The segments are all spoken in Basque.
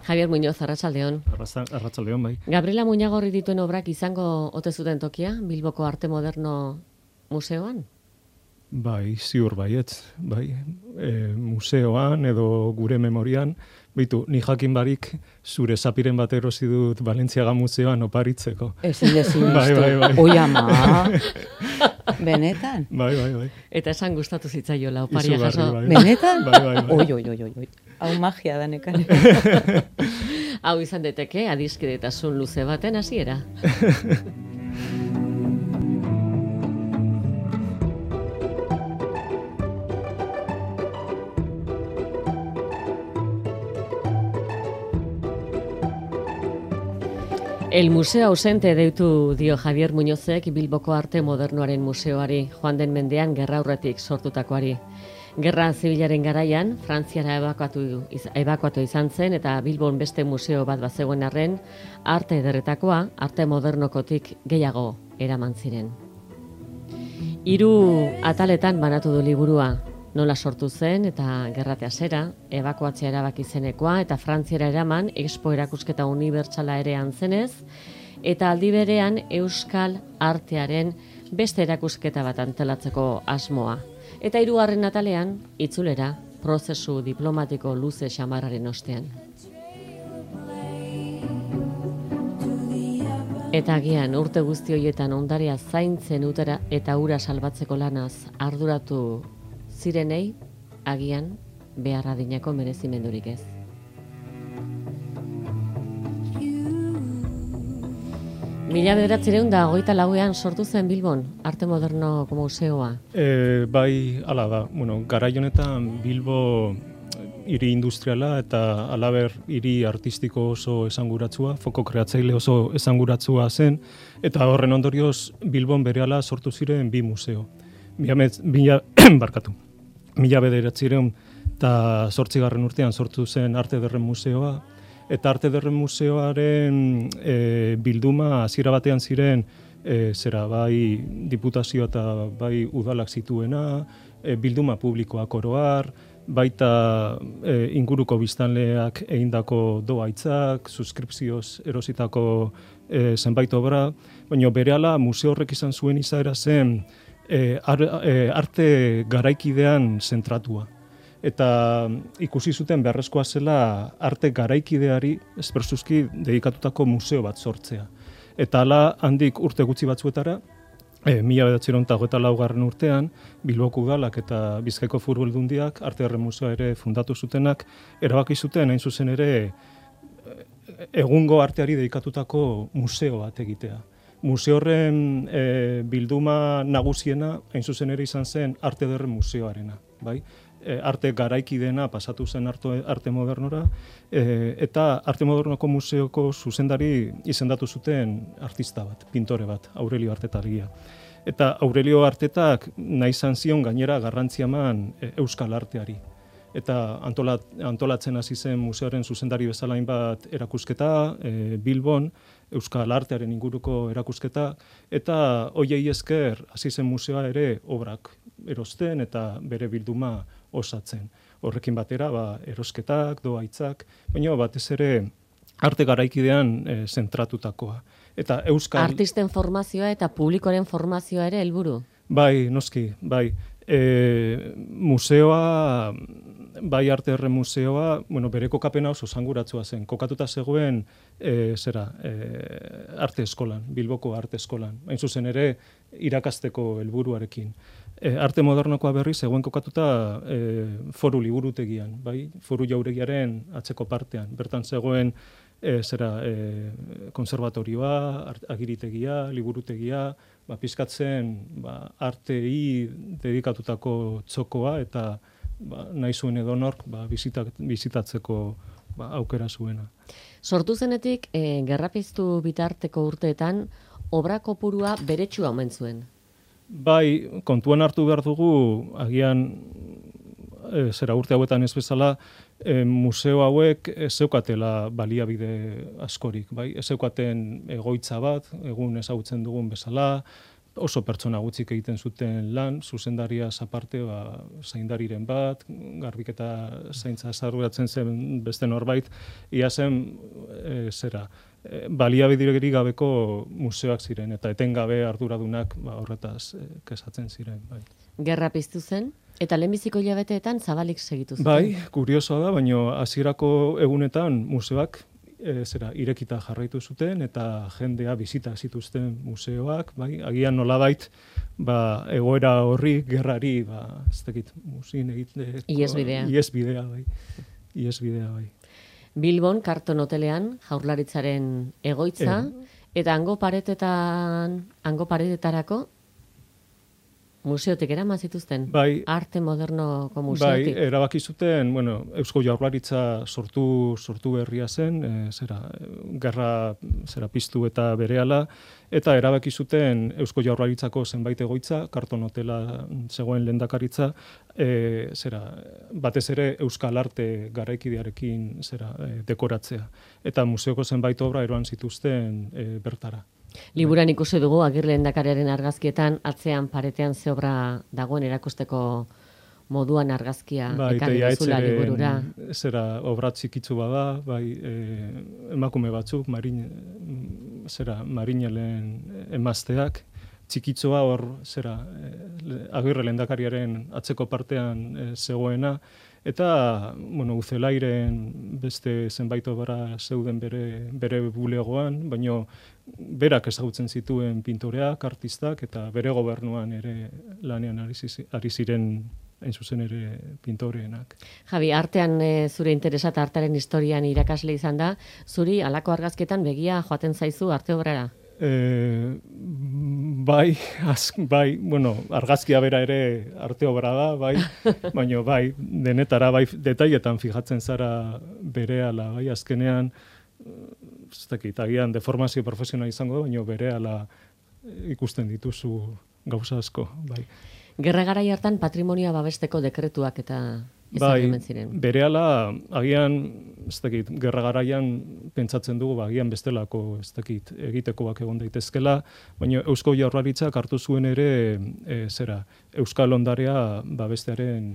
Javier Muñoz, arratsaldeon. Arratsaldeon, bai. Gabriela Muñagorri dituen obrak izango ote zuten tokia Bilboko Arte Moderno Museoan? Bai, ziur baietz, bai. Museoan edo gure memorian, bitu, ni jakin barik zure zapiren bat erosi dut Balentziaga Museoan oparitzeko. Ezin dezin Bai. Oi ama. Benetan? Bai. Eta esan gustatu zitzaiola oparia Izugarri, jaso. bai. Benetan? Bai. Oi. Hau magia da nekan. Hau izan deteke adiskidetasun luze baten hasiera. El Museo Ausente deitu dio Javier Muñozek Bilboko Arte Modernoaren Museoari, joan den mendean gerra aurretik sortutakoari. Gerra zibilaren garaian, Frantziara ebakuatu izan zen eta Bilbon beste museo bat bazegoen arren, arte ederretakoa, arte modernokotik gehiago eraman ziren. 3 ataletan banatu du liburua, nola sortu zen eta gerrate hasiera, ebakuatzea erabaki zenekoa eta Frantziara eraman Expo erakusketa unibertsala ere antzenez, eta aldi berean euskal artearen beste erakusketa bat antolatzeko asmoa. Eta 3. atalean, itzulera, prozesu diplomatiko luze xamarraren ostean. Eta agian urte guzti horietan ondarea zaintzen utera eta ura salbatzeko lanaz arduratu zirenei, agian behar adinako merezimendurik ez. Mila 1924ean sortu zen Bilbon, Arte Modernoko Museoa. Bai, hala da. Bueno, garai honetan Bilbo hiri industriala eta halaber hiri artistiko oso esanguratsua, foko kreatzaile oso esanguratsua zen, eta horren ondorioz Bilbon berehala sortu ziren 2 museo. Mila 1908 urtean sortu zen Arte Ederren Museoa, eta Arte Ederren Museoaren bilduma hasiera batean ziren bai diputazioa eta bai udalak zituena, bilduma publikoak oroar, baita inguruko biztanleak egindako dohaitzak, suskripzioz erositako zenbait obra, baina berehala museo horrek izan zuen izaera zen arte garaikidean zentratua. Eta ikusi zuten beharrezkoa zela arte garaikideari espresuski dedikatutako museo bat sortzea. Eta hala handik urte gutxi batzuetara, 1924 urtean, Bilboko udalak eta Bizkaiko Foru Aldundiak Arte Ederren Museoa ere fundatu zutenak, erabaki zuten hain zuzen ere egungo arteari dedikatutako museo bat egitea. Museo horren bilduma nagusiena hain zuzen ere izan zen Arte Ederren Museoarena, bai? Arte garaikidena pasatu zen arte modernora, eta Arte Modernoko Museoko zuzendari izendatu zuten artista bat, pintore bat, Aurelio Artetagia. Eta Aurelio Artetak nahi izan zion gainera garrantzia eman euskal arteari. Eta antolatzen hasi zen museoaren zuzendari bezala hainbat erakusketa, Bilbon, euskal artearen inguruko erakusketa, eta hoiei esker hasi zen museoa ere obrak erosten eta bere bilduma osatzen. Horrekin batera, erosketak, dohaitzak, baina batez ere arte garaikidean zentratutakoa. Eta euskal Artisten formazioa eta publikoaren formazioa ere helburu. Bai, noski, bai. Museoa, bai Arte Ederren Museoa, bere kokapena oso esanguratsua zen. Kokatuta zegoen arte eskolan, Bilboko arte eskolan. Hain zuzen ere irakasteko helburuarekin. Arte modernokoa berri zegoen kokatuta foru liburutegian, bai? Foru jauregiaren atzeko partean. Bertan zegoen konservatorioa, agiritegia, liburutegia, pizkatzen artei dedikatutako txokoa eta nahi zuen edonork bizitatzeko aukera zuena. Sortu zenetik, gerra piztu bitarteko urteetan, obra kopurua beretsua omen zuen. Bai, kontuan hartu behar dugu, agian urte hauetan ez bezala, museo hauek ez zeukatela baliabide askorik, bai? Ez zeukaten egoitza bat, egun ezagutzen dugun bezala, oso pertsona gutxik egiten zuten lan, zuzendaria aparte, zaindariren bat, garbiketa zaintza arduratzen zen beste norbait, ia zen, baliabiderik gabeko museoak ziren, eta etengabe arduradunak horretaz kesatzen ziren. Bai. Gerra piztu zen, eta lehenbiziko hilabeteetan zabalik segitu zuten. Bai, kuriosoa da, baina hasierako egunetan museoak irekita jarraitu zuten eta jendea bizita zituzten museoak, bai, agian nolabait egoera horri, gerrari, ez dakit, muzin egiteko iesbidea, bai. Bilbon, Karton hotelean, Jaurlaritzaren egoitza, eta hango paretetarako museotik eraman zituzten? Bai. Arte modernoko museotik? Bai, erabaki zuten, Eusko Jaurlaritza sortu berria zen, gerra piztu eta berehala, eta erabaki zuten Eusko Jaurlaritzako zenbait egoitza, Karton hotela zegoen lehendakaritza, batez ere euskal arte garaikidearekin dekoratzea. Eta museoko zenbait obra eroan zituzten bertara. Liburan ikusi dugu Agirre lehendakariaren argazkietan atzean paretean ze obra dagoen erakusteko moduan argazkia ekarri duzula liburura. Obra txikitzu bada, emakume batzuk, marinelen emazteak, txikitzoa hor Agirre lehendakariaren atzeko partean zegoena, eta Uzelairen beste zenbait obra zeuden bere bulegoan, baino berak ezagutzen zituen pintoreak, artistak, eta bere gobernuan ere lanean ari ziren hain zuzen ere pintoreenak. Javi, artean zure interesa eta artearen historian irakasle izan da, zuri halako argazkietan begia joaten zaizu arte obrara? Bai, argazkia bera ere arte obra da, baina denetara, detailetan fijatzen zara berehala, azkenean, ez dakit, agian deformazio profesional izango, baina berehala ikusten dituzu gauza asko, bai. Gerra garai hartan patrimonioa babesteko dekretuak eta ezagutzen ziren. Berehala, agian, ez dakit, gerra garaian pentsatzen dugu, agian bestelako, ez dakit, egitekoak egon daitezkela, baina Eusko Jaurlaritzak hartu zuen ere, Euskal Ondarea babestearen,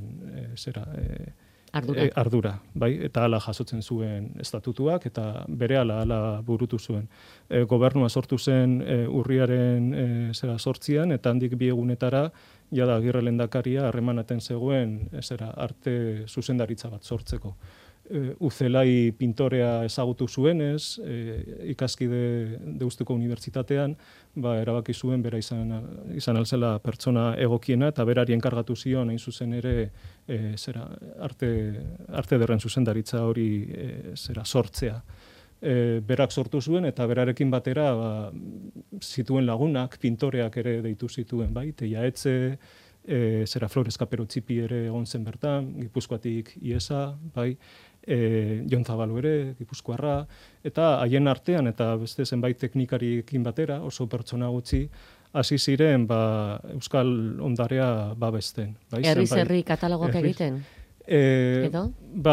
ardura, bai, eta hala jasotzen zuen estatutuak, eta berehala burutu zuen. Gobernua sortu zen urriaren 8an, eta handik 2 egunetara, jada Agirre lehendakaria harremanetan zegoen arte zuzendaritza bat sortzeko. Uzelai pintorea ezagutu zuenez, ikaskide Deustuko Unibertsitatean, erabaki zuen bera izan alzela pertsona egokiena, eta berari enkargatu zion hain zuzen ere arte derren zuzendaritza hori sortzea. Berak sortu zuen, eta berarekin batera zituen lagunak, pintoreak ere deitu zituen, Teia Etxe, Flores Kapero Txipi ere egon zen bertan, Gipuzkoatik Iesa, Jon Zabalo ere, Gipuzkoarra, eta haien artean, eta beste zenbait teknikariekin batera, oso pertsona gutxi, hasi ziren Euskal Ondarea babesten. Herri katalogok egiten? Edo?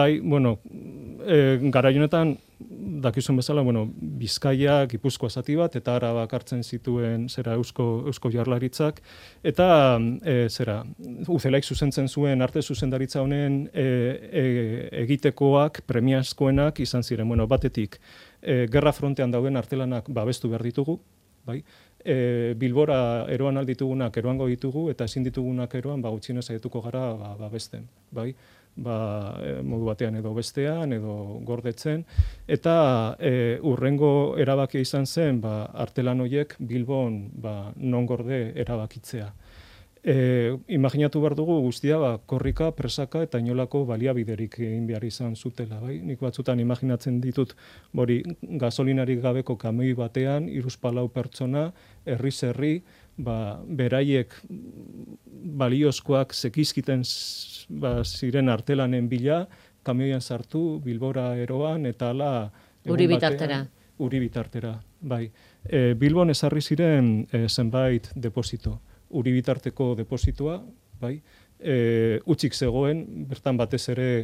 Garai honetan, dakizun bezala, Bizkaia, Gipuzkoa zati bat, eta Arabak hartzen zituen Eusko Jaurlaritzak, eta Uzelaik zuzentzen zuen arte zuzendaritza honen egitekoak, premiazkoenak izan ziren. Batetik, gerra frontean dauden artelanak babestu behar ditugu, Bilbora eroan alditugunak eroango ditugu, eta ezin ditugunak eroan gutxienez saietuko gara babesten, modu batean edo bestean, edo gordetzen, eta urrengo erabakia izan zen, artelan horiek Bilbon non gorde erabakitzea. Imaginatu behar dugu guztia, korrika, presaka eta inolako baliabiderik egin behar izan zutela. Nik batzutan imaginatzen ditut, gasolinarik gabeko kamioi batean, 3-4 pertsona, herri, beraiek baliozkoak zekizkiten ziren artelanen bila, kamioian sartu, Bilbora eroan, eta ala... Uri bitartera. Bilbon ezarri ziren zenbait deposito. Uri bitarteko depositoa, utzik zegoen, bertan batez ere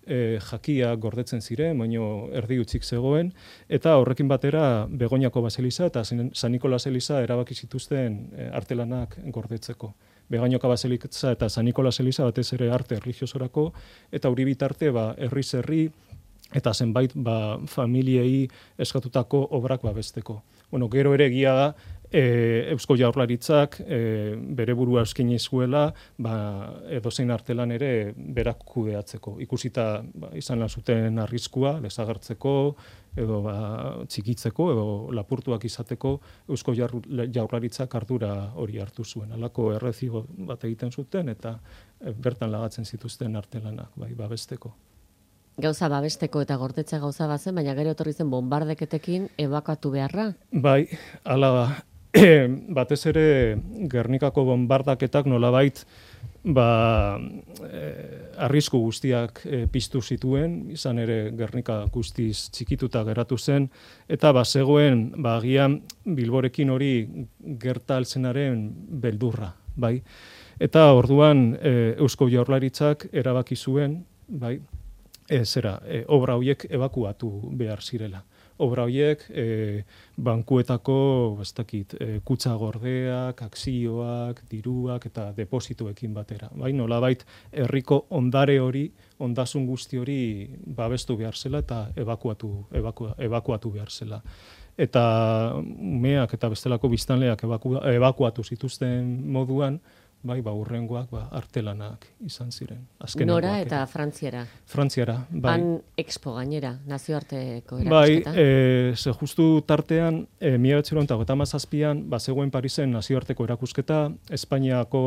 jakia gordetzen ziren, baino erdi utzik zegoen, eta horrekin batera Begoñako baseliza eta San Nikolas eliza erabaki zituzten artelanak gordetzeko. Begoñako baseliza eta San Nikolas eliza batez ere arte erlijiosorako, eta hori bitarte herriz herri eta zenbait familiei eskatutako obrak babesteko. Bueno, gero ere egia da, Eusko Jaurlaritzak bere burua eskaini zuela, edozein artelan ere berak kudeatzeko. Ikusita izan zuten arriskua, desagertzeko, edo txikitzeko, edo lapurtuak izateko, Eusko Jaurlaritzak ardura hori hartu zuen. Halako errezigo bat egiten zuten, eta bertan lagatzen zituzten artelanak, babesteko. Gauza babesteko eta gordetzea gauza bazen, baina gero etorri zen bombardeketekin ebakuatu beharra. Bai, hala da. Batez ere Gernikako bombardaketak nolabait arrisku guztiak piztu zituen, izan ere Gernika guztiz txikituta geratu zen, eta zegoen agian Bilborekin hori gerta alzenaren beldurra, bai. Eta orduan Eusko Jaurlaritzak erabaki zuen, bai, obra horiek ebakuatu behar zirela. Obra horiek bankuetako, kutxa gordeak, akzioak, diruak eta depositoekin batera. Bai, nolabait herriko ondare hori, ondasun guzti hori babestu behar zela eta ebakuatu behar zela. Eta umeak eta bestelako biztanleak ebakuatu zituzten moduan, bai, hurrengoak artelanak izan ziren. Nora eta Frantziara? Frantziara, bai. Han expo gainera, nazioarteko erakusketa? Bai, ze justu tartean, 1957an, zegoen Parisen nazioarteko erakusketa, Espainiako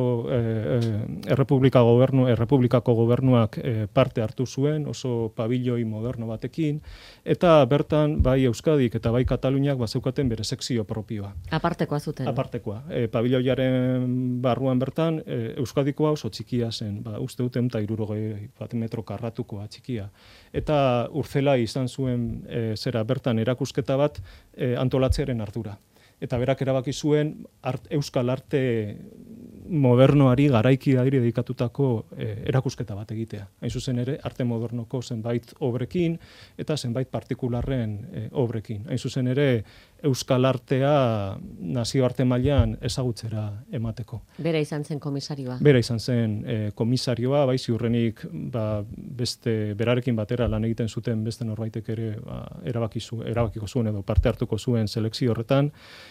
Errepublikako gobernuak parte hartu zuen, oso pabilloi moderno batekin, eta bertan, bai Euskadik eta bai Kataluniak zeukaten bere sekzio propioa. Apartekoa zuten? Apartekoa. Pabilloiaren barruan bertan, Euskadikoa oso txikia zen, uste duten 160 metro karratukoa txikia. Eta Urtzela izan zuen bertan erakusketa bat antolatzearen ardura. Eta berak erabaki zuen Euskal arte modernoari garaikiari dedikatutako erakusketa bat egitea. Hain zuzen ere, arte modernoko zenbait obrekin eta zenbait partikularren obrekin. Hain zuzen ere, Euskal artea nazioarte mailan ezagutzera emateko. Bera izan zen komisarioa? Bera izan zen komisarioa, bai ziurrenik berarekin batera lan egiten zuten beste norbaitek ere erabakiko zuen edo parte hartuko zuen selekzio horretan.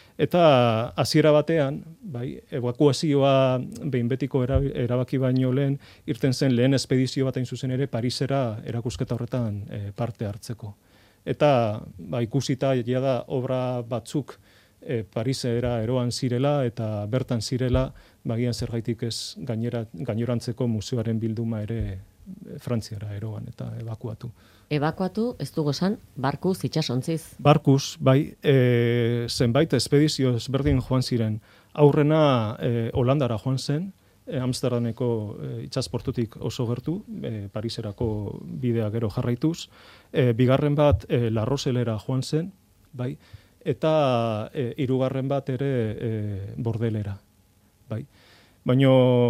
Eta hasiera batean, bai, ebakuazioa behin betiko erabaki baino lehen, irten zen lehen espedizio bat hain zuzen ere Parisera erakusketa horretan parte hartzeko. Eta ikusita da obra batzuk Parisera eroan zirela eta bertan zirela, bagian zergaitik ez gainerantzeko museoaren bilduma ere Frantziara eroan eta ebakuatu. Ebakuatu, ez dugu esan, barkuz, itxasontziz. Barkuz, bai, zenbait espedizio ezberdin joan ziren. Aurrena Holandara joan zen, Amsterdameko itxasportutik oso gertu, Pariserako bidea gero jarraituz. Bigarren bat La Roselera joan zen, bai, eta hirugarren bat ere Bordelera, bai. Baina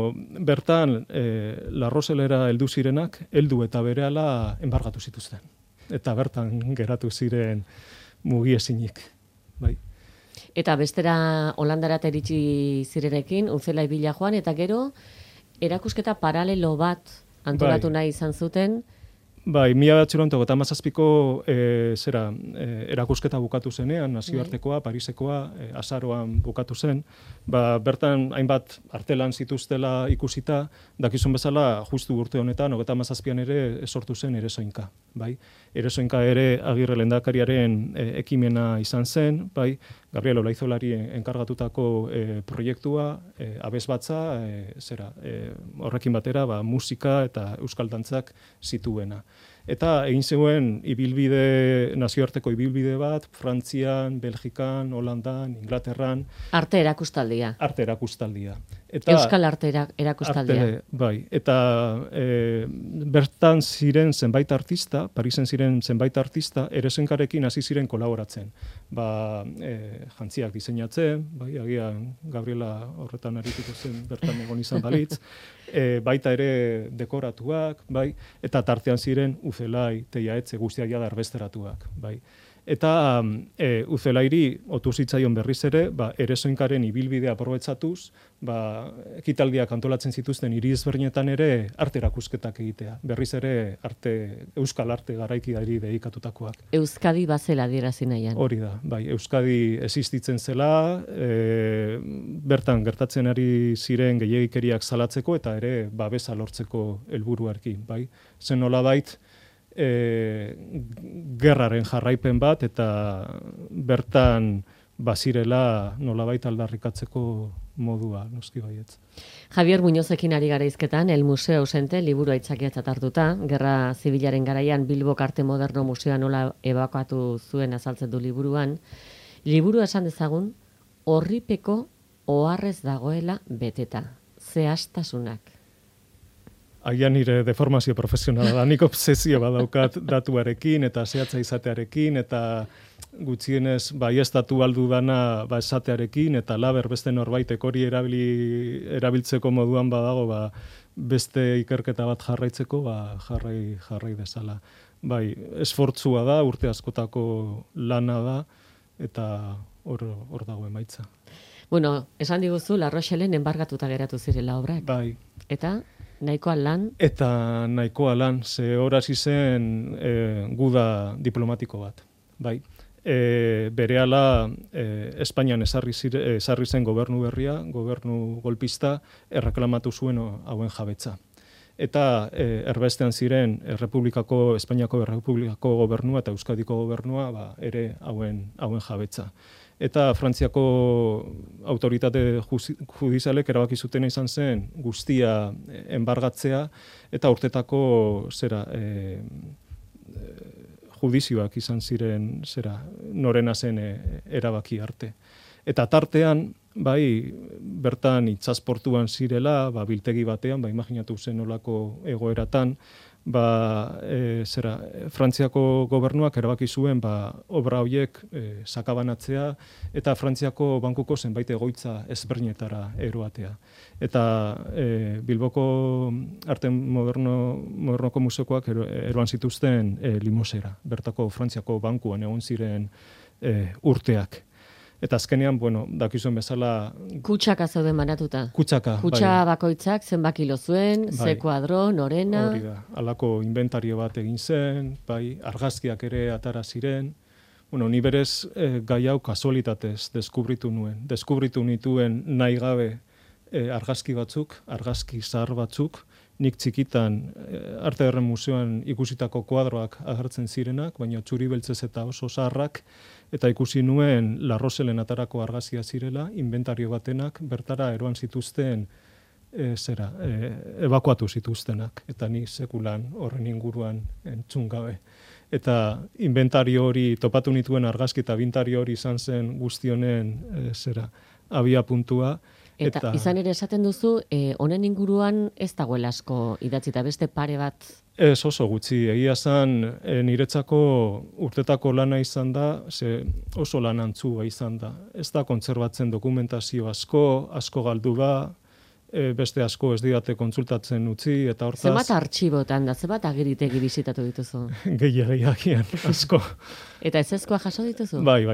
bertan La Roselera heldu zirenak, heldu eta berehala enbargatu zituzten. Eta bertan geratu ziren mugiezinik, bai. Eta bestera Holandara iritsi zirenekin, Urtzela ibila joan, eta gero erakusketa paralelo bat antolatu nahi izan zuten. Bai, 1957ko erakusketa bukatu zenean, nazioartekoa, Parisekoa, azaroan bukatu zen. Bertan hainbat artelan zituztela ikusita, dakizun bezala, justu urte honetan, 57an ere sortu zen Eresoinka. Bai? Eresoinka ere Agirre lehendakariaren ekimena izan zen, bai? Gabriel Olaizolari enkargatutako proiektua, abesbatza, horrekin batera, musika eta euskal dantzak zituena. Eta egin zegoen nazioarteko ibilbide bat, Frantzian, Belgikan, Holandan, Inglaterran. Arte erakustaldia. Arte erakustaldia. Euskal Arte erakustaldia. Bai, eta bertan ziren zenbait artista, Parisen ziren zenbait artista, Eresenkarekin hasi ziren kolaboratzen. Jantziak diseinatzen, bai, agian Gabriela horretan arituko zen bertan egon izan balitz, baita ere dekoratuak, bai, eta tartean ziren Uzelai, Teiaetxe, guztiak jada erbesteratuak, bai. Eta Uzelairi otu zitzaion berriz ere, Eresoinkaren ibilbidea aprobetxatuz, ekitaldiak antolatzen zituzten hiri ezberdinetan ere arte erakusketak egitea. Berriz ere euskal arte garaikiari dedikatutakoak. Euskadi bazela adierazi nahian. Hori da, bai, Euskadi existitzen zela, bertan gertatzen ari ziren gehiegikeriak salatzeko eta ere babesa lortzeko helburuarekin, bai. Zen nolabait, gerraren jarraipen bat eta bertan bazirela nolabait aldarrikatzeko modua, noski baietz. Javier Muñozekin ari gara hizketan, El Museo Ausente liburu aitzakiatzat hartuta, Gerra Zibilaren garaian Bilbok Arte Moderno Museoa nola ebakuatu zuen azaltzen du liburuan. Liburua esan dezagun, orripeko oharrez dagoela beteta. Zehaztasunak. Agian nire deformazio profesionala da, nik obsesio badaukat datuarekin eta zehatza izatearekin eta gutxienez baiestatu aldu dana esatearekin eta laber beste norbaitek hori erabiltzeko moduan badago beste ikerketa bat jarraitzeko jarrai dezala. Bai, esfortzua da, urte askotako lana da eta hor dago emaitza. Bueno, esan diguzu, La Rochellen enbargatuta geratu zirela obrak. Bai. Eta nahikoa lan? Eta nahikoa lan, ze horaz izen guda diplomatiko bat. Bai. Berehala Espainian esarri zen gobernu berria, gobernu golpista, erreklamatu zuen hauen jabetza. Eta erbestean ziren Espainiako Errepublikako gobernua eta Euskadiko gobernua ere hauen jabetza. Eta Frantziako autoritate judizialek erabaki zuten izan zen guztia enbargatzea eta urtetako judizioak izan ziren norena zen erabaki arte. Eta tartean, bai, bertan itsasportuan zirela, biltegi batean, imaginatu zen olako egoeratan, Frantziako gobernuak erabaki zuen obra horiek sakabanatzea eta Frantziako bankuko zenbait egoitza ezberdinetara eroatea. Eta Bilboko Arte Modernoko museokoak eroan zituzten Limosera, bertako Frantziako bankuan egon ziren urteak. Eta azkenean, dakizuen bezala... Kutxaka zeuden banatuta. Kutxaka, Kutxa bakoitzak zenbat kilo zuen, ze kuadro, norena... Hori da, halako inventario bat egin zen, argazkiak ere atara ziren. Ni berez gai hau kasualitatez deskubritu nuen. Deskubritu nituen nahi gabe argazki batzuk, argazki zahar batzuk, nik txikitan Arte Ederren Museoan ikusitako kuadroak agertzen zirenak, baina txuri beltzez eta oso zaharrak, eta ikusi nuen La Rochellen atarako argazkia zirela, inventario batenak, bertara eroan zituzten ebakuatu zituztenak, eta ni sekulan horren inguruan entzun gabe. Eta inventario hori, topatu nituen argazki eta bintario hori izan zen guztionen abia puntua. Eta izan ere esaten duzu, honen inguruan ez dagoela asko idatzita beste pare bat? Ez oso gutxi, egia zan niretzako urtetako lana izan da, oso lan antzua izan da. Ez da kontserbatzen dokumentazio asko galdu da, beste asko ez didate kontsultatzen utzi, eta hortaz... Zebat artxibotan da, zebat agiritegi bizitatu dituzu? Gehiagian, asko. Eta ezezkoa jaso dituzu? Bai.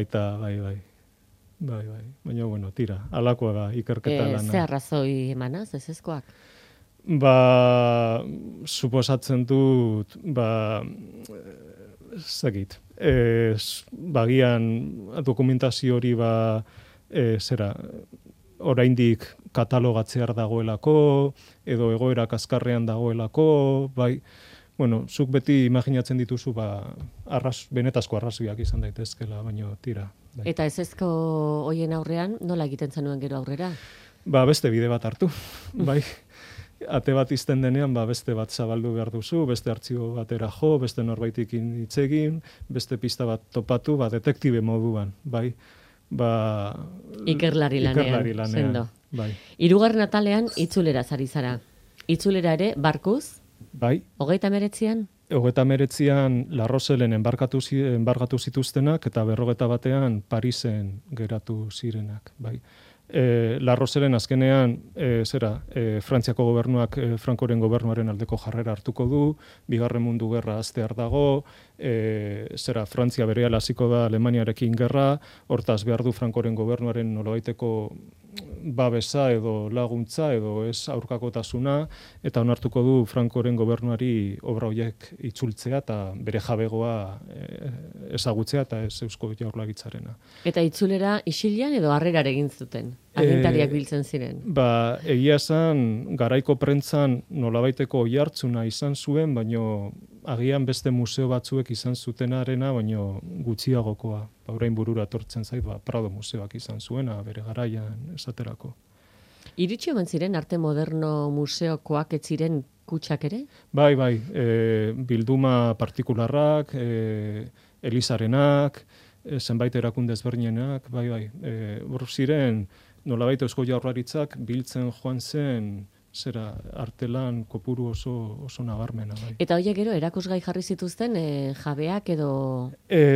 Baina, tira, alakoa da, ikerketa lana. Ze arrazoi emanaz, ezezkoak? Suposatzen dut, bagian dokumentazio hori oraindik katalogatzear dagoelako, edo egoera kaskarrean dagoelako, zuk beti imaginatzen dituzu, benetazko arrazoiak izan daitezkela, baina tira. Eta ezezko hoien aurrean, nola egiten zenuen gero aurrera? Beste bide bat hartu, bai. Ate bat izten denean, beste bat zabaldu behar duzu, beste artxibo batera jo, beste norbaitikin hitz egin, beste pista bat topatu, detektibe moduan, bai. Ikerlari lanean, sendo. Bai. 3. atalean itzulera ari zara. Itzulera ere barkuz? Bai. 39an? 39an La Rosellen enbargatu zituztenak eta 41an Parisen geratu zirenak, bai. La Rosellen azkenean Frantziako gobernuak Francoren gobernuaren aldeko jarrera hartuko du, Bigarren Mundu Gerra hastear dago, Frantzia berehala hasiko da Alemaniarekin gerra, hortaz behar du Francoren gobernuaren nolabaiteko babesa edo laguntza edo ez aurkakotasuna, eta onartuko du Francoren gobernuari obra horiek itzultzea eta bere jabegoa ezagutzea eta ez Eusko Jaurlaritzarena. Eta itzulera isilean edo harrerar egin zuten? Agintariak biltzen ziren? Egia esan, garaiko prentzan nolabaiteko oihartzuna izan zuen, baino agian beste museo batzuek izan zutenarena, baino gutxiagokoa. Orain burura etortzen zait, Prado museoak izan zuena, bere garaian esaterako. Iritsi omen ziren arte moderno museokoak ez ziren kutxak ere? Bai, bilduma partikularrak, Elizarenak, zenbait erakunde ezberdinenak, bai. Hor ziren, nolabait Eusko Jaurlaritzak biltzen joan zen artelan kopuru oso nabarmena. Bai. Eta horiek gero erakusgai jarri zituzten jabeak edo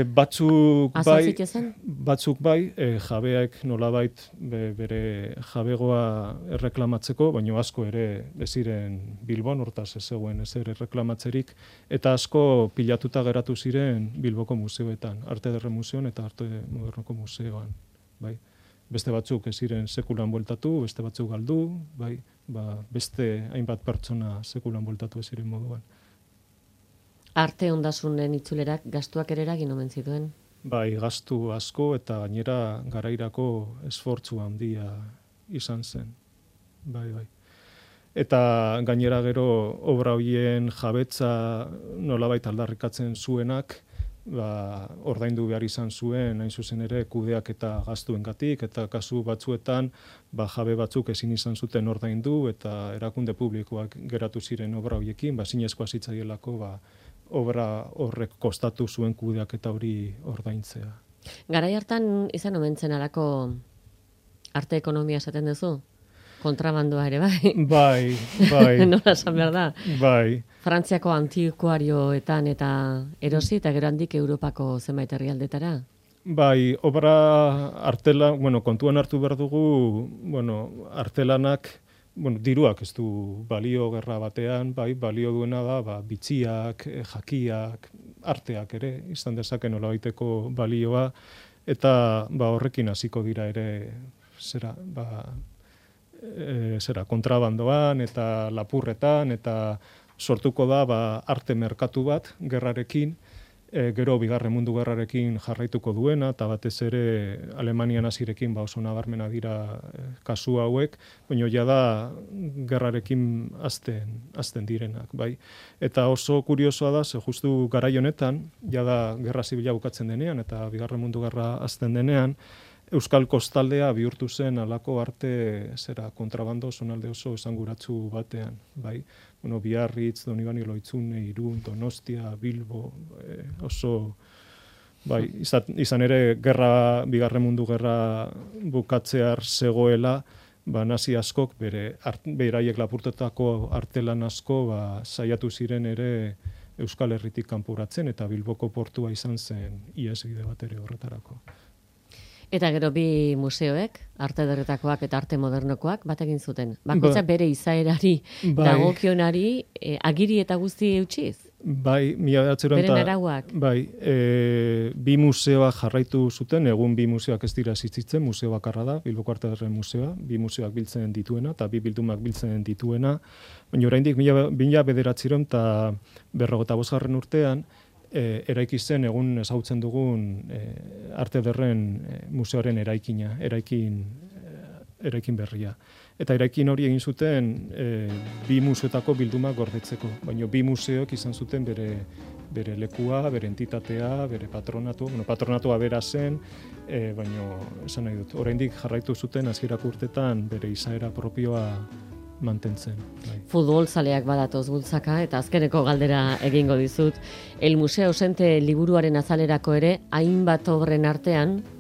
batzuk bai, jabeak nolabait bere jabegoa erreklamatzeko, baino asko ere ziren Bilbon, hortaz ez zegoen ezer erreklamatzerik, eta asko pilatuta geratu ziren Bilboko museoetan, Arte Ederre Museoan eta Arte Modernoko Museoan, bai. Beste batzuk ez ziren sekulan bueltatu, beste batzuk galdu, bai, beste hainbat pertsona sekulan bueltatu ez ziren moduan. Arte ondasunen itzulerak gastuak ere eragin omen zituen? Bai, gastu asko eta gainera garairako esfortzu handia izan zen. Bai. Eta gainera gero obra horien jabetza nolabait aldarrikatzen zuenak, ordaindu behar izan zuen, hain zuzen ere, kudeak eta gastuengatik, eta kasu batzuetan, jabe batzuk ezin izan zuten ordaindu, eta erakunde publikoak geratu ziren obra horiekin, zinezkoa zitzaielako, obra horrek kostatu zuen kudeak eta hori ordaintzea. Garai hartan izan omen zen alako arte ekonomia esaten duzu? Kontrabandoa ere, bai? Bai. Nola esan behar da? Bai. Frantziako antikuarioetan eta erosi eta gero handik Europako zenbait herrialdetara? Bai, obra artelan, kontuan hartu behar dugu, artelanak, diruak ez du balio gerra batean, bai, balio duena da, bitxiak, jakiak, arteak ere, izan dezake nolabaiteko balioa, eta horrekin hasiko dira ere, kontrabandoan eta lapurretan, eta sortuko da arte merkatu bat gerrarekin, gero Bigarren Mundu Gerrarekin jarraituko duena, eta batez ere Alemanian hasirekin oso nabarmena dira kasu hauek, baina jada gerrarekin hasten direnak, bai. Eta oso kuriosoa da, ze justu garai honetan, jada gerra zibila bukatzen denean, eta Bigarren Mundu Gerra hasten denean, Euskal kostaldea bihurtu zen alako arte kontrabando zonalde oso esanguratsu batean, bai. Biarritz, Donibane Loitzune, Irun, Donostia, Bilbo, oso, bai, izan ere Bigarren Mundu Gerra bukatzear zegoela, nazi askok beraiek lapurtetako artelan asko saiatu ziren ere Euskal Herritik kanporatzen eta Bilboko portua izan zen ihesbide bat ere horretarako. Eta gero bi museoek, arte ederretakoak eta arte modernokoak, bat egin zuten. Bakoitzak bere izaerari, dagokionari, agiri eta guzti eutxiz? Bai, beren arauak? Bai, bi museoak jarraitu zuten, egun bi museoak ez dira existitzen, museo bakarra da, Bilboko Arte Ederren Museoa, bi museoak biltzen dituena, eta bi bildumak biltzen dituena, baina oraindik 1949 eta 55. urtean, eraiki zen egun ezagutzen dugun Arte Ederren museoaren eraikin berria. Eta eraikin hori egin zuten bi museoetako bildumak gordetzeko, baina bi museoek izan zuten bere lekua, bere entitatea, bere patronatua bera zen, baina esan nahi dut, oraindik jarraitu zuten hasierako urtetan bere izaera propioa mantentzen. Futbol zaleak badatoz bultzaka, eta azkeneko galdera egingo dizut. El Museo Ausente liburuaren azalerako ere, hainbat obren artean,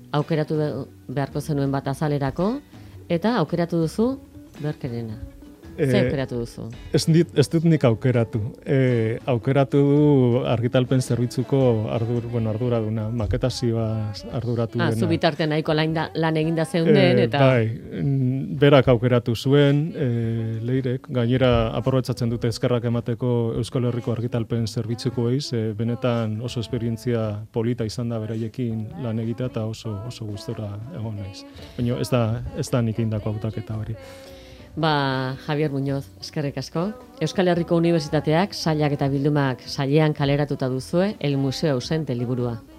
aukeratu beharko zenuen bat azalerako, eta aukeratu duzu Berkerena. Zer aukeratu duzu? Ez dut nik aukeratu. Aukeratu du argitalpen zerbitzuko arduraduna, maketazioa arduratu dena. Zu bitartean nahiko lan eginda zeunden, eta... Bai, berak aukeratu zuen, Leirek, gainera aprobetxatzen dute eskerrak emateko Euskal Herriko argitalpen zerbitzuko eiz, benetan oso esperientzia polita izan da beraiekin lan egitea, eta oso gustora egon naiz. Baina ez da nik indako hautaketa hori. Javier Muñoz, eskerrik asko. Euskal Herriko Unibertsitateak sailak eta bildumak sailean kaleratuta duzue El Museo Ausente liburua.